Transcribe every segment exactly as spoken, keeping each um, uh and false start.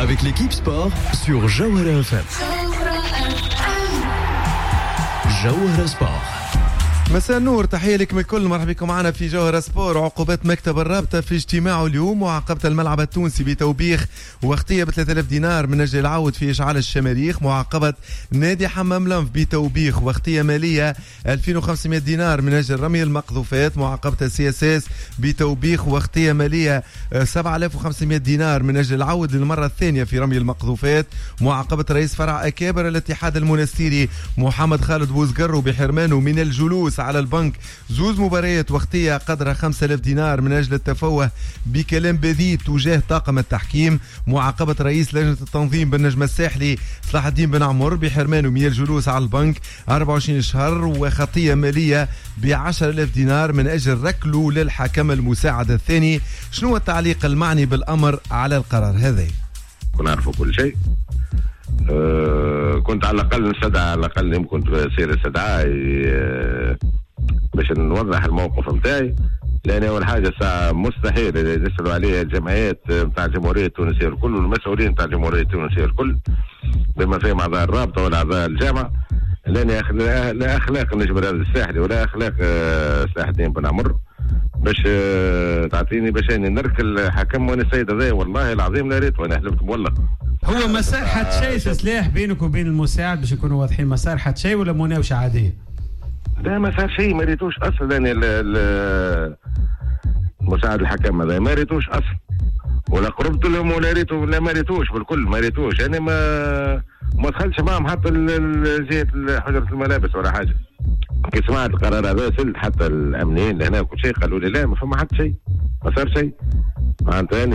avec l'équipe sport sur Jawhara F M. Jawhara Sport. مساء النور، تحية لكم الكل، مرحبا بكم معنا في جوهرة سبور. عقوبات مكتب الرابطة في اجتماعه اليوم معاقبة الملعب التونسي بتوبيخ واغتية ب ثلاثة آلاف دينار من أجل العود في إشعال الشماريخ، معاقبة نادي حمام لنف بتوبيخ واغتية مالية ألفين وخمسمائة دينار من أجل رمي المقذوفات، معاقبة السي اس اس بتوبيخ واغتية مالية سبعة آلاف وخمسمائة دينار من أجل العود للمرة الثانية في رمي المقذوفات، معاقبة رئيس فرع أكابر الاتحاد المنستيري محمد خالد بوزقرو بحرمانه من الجلوس على البنك زوز مباريات واغتية قدرها خمسة آلاف دينار من أجل التفوه بكلام بذيء تجاه طاقم التحكيم، معاقبة رئيس لجنة التنظيم بالنجم الساحلي صلاح الدين بن عمر بحرمانه من الجلوس على البنك أربعة وعشرين شهر، وخطية مالية بعشرة آلاف دينار من أجل ركله للحكم المساعد الثاني. شنو التعليق المعني بالأمر على القرار هذا؟ كنا نعرفوا كل شيء. أه كنت على الأقل نستدعى، على الأقل يمكن تصير استدعاء أه باش نوضح الموقف متاعي، لأن أول حاجة ساعة مستحيل يسألوا عليها الجمعيات متاع الجمهورية التونسية الكل والمسؤولين متاع الجمهورية التونسية الكل بما فيهم أعضاء الرابطة ولا أعضاء الجامعة، لأن لا أخلاق النجم الساحلي ولا أخلاق صلاح الدين بن عمر باش تعطيني باش اني نركل الحكم وانا السيد هذا. والله العظيم لا ريت وانا حلفت والله. هو ما صار حتى شيء سلاح بينك وبين المساعد باش نكونوا واضحين؟ ما صار حتى شيء ولا مناوشه عاديه؟ لا ما صار شيء، ما ريتوش اصلا. يعني المساعد الحكم هذا ما ريتوش اصلا، ولا قربت لهم ولا ريتو، لا ما ريتوش بالكل، ما ريتوش. يعني ما ما دخلش معهم حتى جهه حجره الملابس ولا حاجه. كي سمعت القرار هذا سلت حتى الامنيين اللي هنا وكل شيء، قالوا لي لا ما فما حتى شيء، ما صار شيء. معناتها يعني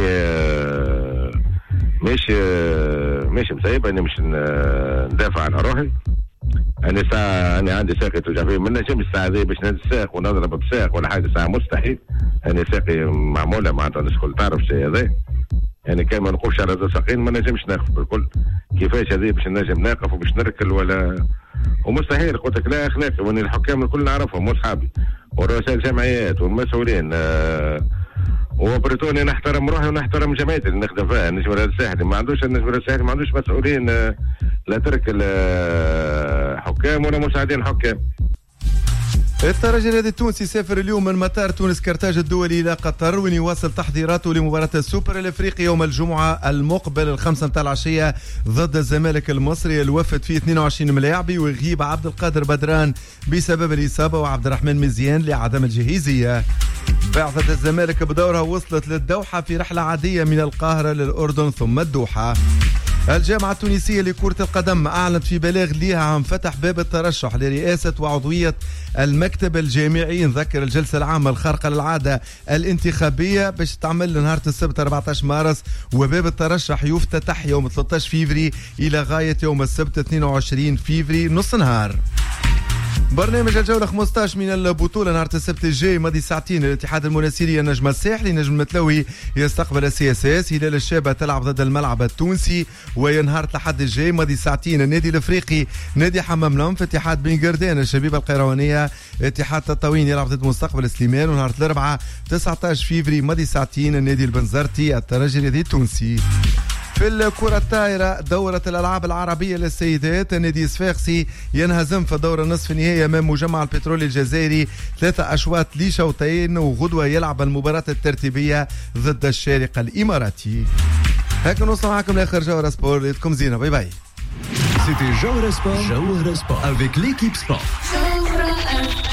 مش مش مسيب اني مش ندافع عن روحي. انا ساعه انا عندي ساقي توجع فيه، ما نجمش الساعه ذي باش نتساق ونضرب بساق ولا حاجه، ساعه مستحيل. انا ساقي معموله معناتها الناس الكل تعرف الشيء هذا. يعني كان ما نوقفش على هذا ساقين ما نجمش ناقف بالكل. كيفاش هذه باش نجم ناقف وباش نركل ولا ومستحيل. قلت لك لا اخلاقي، وان الحكام الكل نعرفهم واصحابي ورؤساء الجمعيات والمسؤولين أه وبريطانيا. نحترم روحي ونحترم جمعيتي اللي نخدم فيها. النجم الساحلي ما عندوش النجم الساحلي ما عندوش مسؤولين أه لا ترك الحكام ولا مساعدين حكام. الترجي الرياضي التونسي سافر اليوم من مطار تونس كرتاج الدولي إلى قطر وين يواصل تحضيراته لمباراة السوبر الافريقي يوم الجمعة المقبل الخمسة متاع العشية ضد الزمالك المصري الوفد فيه اثنين وعشرين ملاعبي، ويغيب عبد القادر بدران بسبب الإصابة وعبد الرحمن مزيان لعدم الجاهزية. بعثة الزمالك بدورها وصلت للدوحة في رحلة عادية من القاهرة للأردن ثم الدوحة. الجامعة التونسية لكرة القدم أعلنت في بلاغ ليها عن فتح باب الترشح لرئاسة وعضوية المكتب الجامعي. نذكر الجلسة العامة الخارقة للعادة الانتخابية باش تعمل نهار السبت أربعة عشر مارس، وباب الترشح يفتتح يوم ثلاثة عشر فيفري إلى غاية يوم السبت اثنين وعشرين فيفري نص نهار. برنامج الجولة خمسة عشر من البطولة نهار السبت الجاي ماضي ساعتين الاتحاد المنستيري النجم الساحلي نجم المتلوي يستقبل السي اس اس. هلال الشابة تلعب ضد الملعب التونسي. وينهار الأحد الجاي ماضي ساعتين النادي الافريقي نادي حمام لنف اتحاد بن قردان الشبيبة القيروانية اتحاد تطاوين يلعب ضد مستقبل سليمان. ونهار الأربعاء تسعة عشر فيفري ماضي ساعتين النادي البنزرتي الترجي الرياضي التونسي. في الكرة الطائرة دورة الألعاب العربية للسيدات النادي الصفاقسي ينهزم في دور النصف النهائي أمام مجمع البترول الجزائري ثلاثة أشواط لشوطين، وغدوة يلعب المباراة الترتيبية ضد الشارقة الإماراتي. هكذا نوصل معكم لآخر جوهرة سبور. ليتكم زينة، باي باي. C'était Jawhara Sport, Jawhara Sport avec l'équipe sport.